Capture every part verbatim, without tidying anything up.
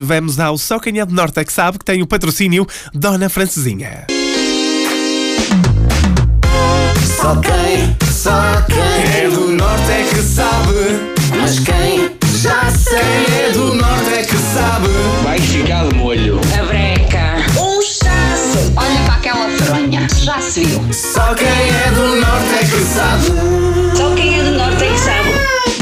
Vamos ao Só Quem é do Norte é que sabe, que tem o patrocínio Dona Francesinha. Só quem, só quem é do Norte é que sabe. Mas quem já sei é do Norte é que sabe. Vai ficar de molho. A breca, um chasso. Olha para aquela fronha, já se viu. Só quem é do Norte é que sabe. Só quem é do Norte é que sabe.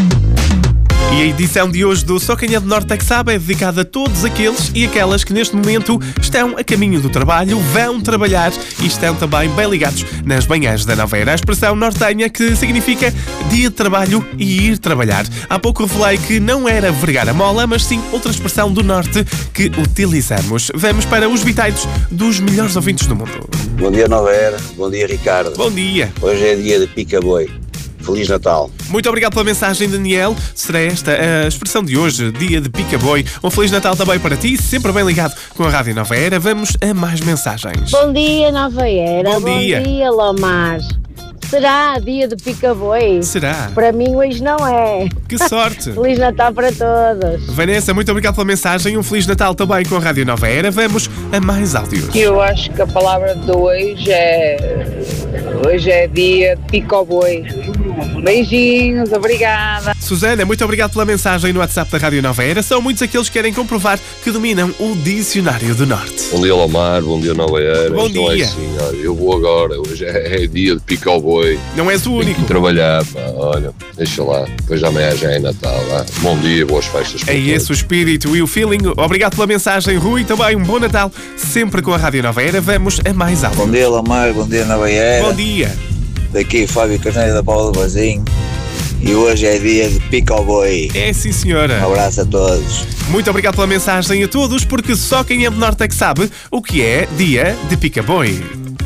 E a edição de hoje do Só Quem é do Norte é que sabe é dedicada a todos aqueles e aquelas que neste momento estão a caminho do trabalho, vão trabalhar e estão também bem ligados nas manhãs da Nova Era. A expressão nortenha que significa dia de trabalho e ir trabalhar. Há pouco revelei que não era vergar a mola, mas sim outra expressão do Norte que utilizamos. Vamos para os bitites dos melhores ouvintes do mundo. Bom dia, Nova Era. Bom dia, Ricardo. Bom dia. Hoje é dia de pica-boi. Feliz Natal. Muito obrigado pela mensagem, Daniel. Será esta a expressão de hoje, dia de pica-boi. Um Feliz Natal também para ti, sempre bem ligado com a Rádio Nova Era. Vamos a mais mensagens. Bom dia, Nova Era. Bom, Bom dia. dia, Lomar. Será dia de pica-boi? Será? Para mim hoje não é. Que sorte. Feliz Natal para todos. Vanessa, muito obrigado pela mensagem. Um Feliz Natal também com a Rádio Nova Era. Vamos a mais áudios. Eu acho que a palavra de hoje é... Hoje é dia de pica-boi. Beijinhos, obrigada. Susana, muito obrigado pela mensagem no WhatsApp da Rádio Nova Era. São muitos aqueles que querem comprovar que dominam o Dicionário do Norte. Bom dia, Lomar. Bom dia, Nova Era. Bom então dia. É assim, olha, eu vou agora. Hoje é, é dia de pica-boi. Não és o Tenho único. que trabalhar, pá. Olha, deixa lá. Depois amanhã já é Natal, lá. Bom dia, boas festas para É todos. esse o espírito e o feeling. Obrigado pela mensagem, Rui. Também um bom Natal, sempre com a Rádio Nova Era. Vamos a mais áudios. Bom dia, Lamar. Bom dia, Nova Era. Bom dia. Daqui Fábio Carneiro da Paula do Vazinho. E hoje é dia de pica-boi. É sim, senhora. Um abraço a todos. Muito obrigado pela mensagem a todos, porque só quem é do Norte é que sabe o que é dia de pica-boi.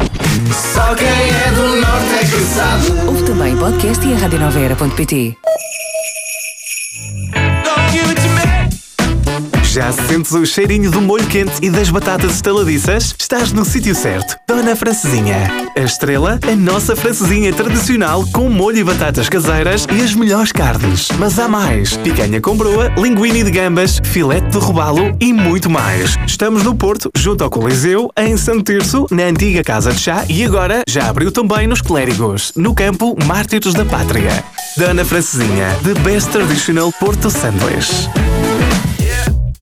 Só quem é do Norte é que sabe. Ouve também podcast e a rádio nova era ponto pt. Já sentes o cheirinho do molho quente e das batatas estaladiças? Estás no sítio certo. Dona Francesinha. A estrela, a nossa francesinha tradicional com molho e batatas caseiras e as melhores carnes. Mas há mais. Picanha com broa, linguine de gambas, filete de robalo e muito mais. Estamos no Porto, junto ao Coliseu, em Santo Tirso, na antiga Casa de Chá e agora já abriu também nos Clérigos, no campo Mártires da Pátria. Dona Francesinha, the best traditional Porto Sandwich.